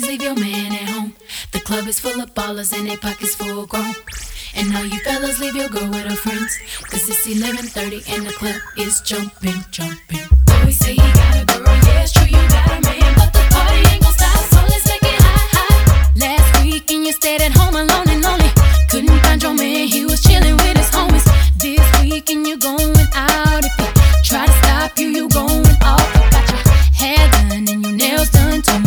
leave your man at home. The club is full of ballers and they pockets full grown. And all you fellas leave your girl with her friends, cause it's 11:30 and the club is jumping, jumping. Boys say he got a girl, yeah it's true you got a man, but the party ain't gon' stop, so let's make it hot, hot. Last weekend you stayed at home alone and lonely. Couldn't find your man, he was chilling with his homies. This weekend you going out. If he try to stop you, you going off. You got your hair done and your nails done too.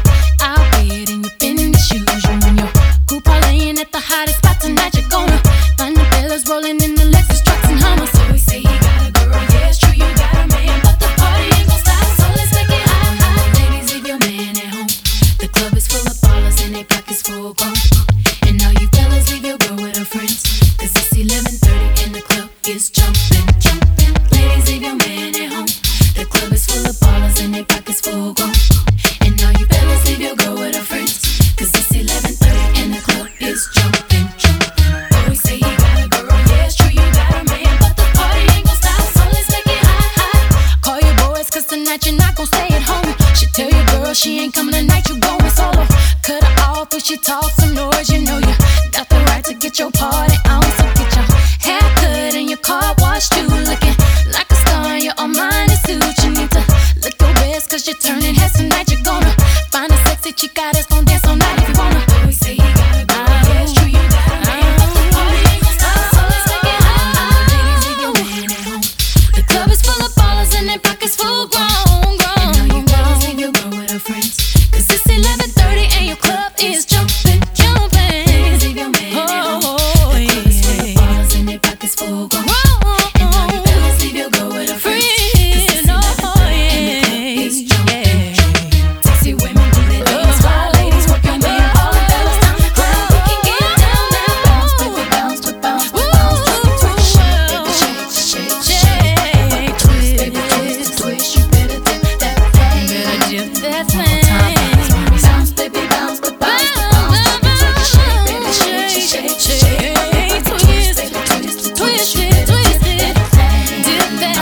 Out bed and you finish shoes. You and your group parlaying at the hottest spot tonight. You're gonna find the fellas rolling in the Lexus trucks and Hummers. So we say he got a girl, yeah it's true you got a man, but the party ain't gon' stop, so let's make it hot, hot. Ladies, leave your man at home. The club is full of ballers and they pockets full grown. And all you fellas leave your girl with her friends, cause it's 11:30 and the club is jumping, jumping. Ladies, leave your man at home. The club is full of ballers and they pockets full grown. And all you fellas leave your girl with her friends, cause it's 11:30 and the club is jumping, jumping. Always say he got a girl, yeah it's true you got a man, but the party ain't gon' stop, so let's make it hot, hot. Call your boys cause tonight you're not gon' stay at home. She tell your girl she ain't coming tonight, you going solo. Cut her off when she talks some noise, you know you got the right to get your party on. So get your hair cut and your car washed too, looking like a star in your Armani suit. You need to look your best cause you're turning heads tonight. You're gonna find a sexy chica that's gon' dance all night if you wanna. We say he got a girl, yeah it's true you got a man, but the party ain't gon' stop, so let's make it hot, hot. Ladies, leave your man at home. The club is full of ballers and their pockets full grown, grown. And all you fellas leave your girl with her friends, cause it's 11:30 and your club is jumping, jumping. Ladies, leave your man at home. The club is full of ballers and their pockets full grown. And all you fellas leave your girl with her friends, cause it's 11:30 and the club is jumping, jumping. Sexy women do their things, fly ladies work your man, all the fellas down the club. We can get down now, bounce, baby, bounce, but bounce, but bounce. Twist, baby, shake, shake, shake. Twist, baby, twist, twist. You better dip that thing. Better dip that thing. Bounce, baby, bounce, but bounce, but bounce. Shake, baby, shake, shake, shake. Twist, baby, twist, twist. You better dip that thing. Dip that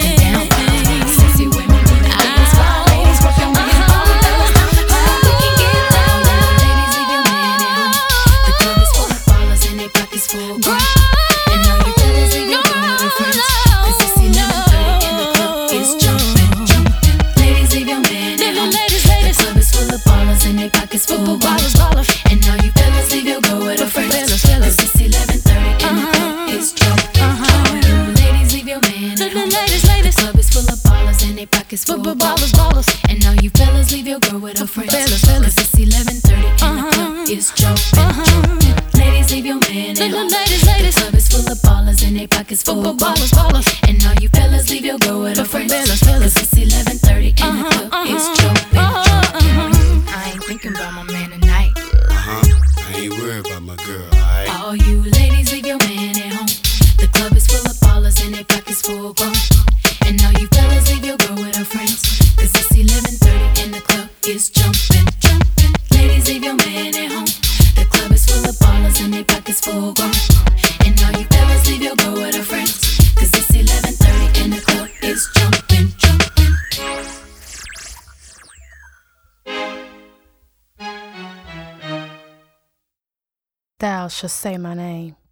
thing. Sexy women do their things, fly ladies work your man, all the fellas down the club. We can get down now. Ladies, leave your man at home. The club is full of ballers and their pockets full grown. And all you fellas leave your girl with her friends, cause it's 11:30 and the club is jumping, jumping. Ladies, leave your man at home. The club is full of ballers and their pockets full grown. And all you fellas leave your girl with her friends, cause it's 11:30 and the club is jumping, jumping. Ladies, leave your man at home. The club is full of ballers and their pockets full grown. And all you fellas leave your girl with her friends, cause it's 11:30 and the club is jumping, jumping. Ladies, leave your man at home. The club is full of ballers and their pockets full grown. And all you fellas leave your girl with her friends, cause it's 11:30 and the club is jumping, jumping. I ain't thinking about my man tonight. I ain't worried about my girl, alright? All you ladies, leave your man at home. The club is full of ballers and their pockets full grown. And all you fellas leave your girl with her friends, cause it's 11:30 and the club is jumping, jumping. Ladies, leave your man at home. The club is full of ballers and their pockets full grown. And all you fellas leave your girl with her friends, cause it's 11:30 and the club is jumping, jumping. Thou shalt say my name.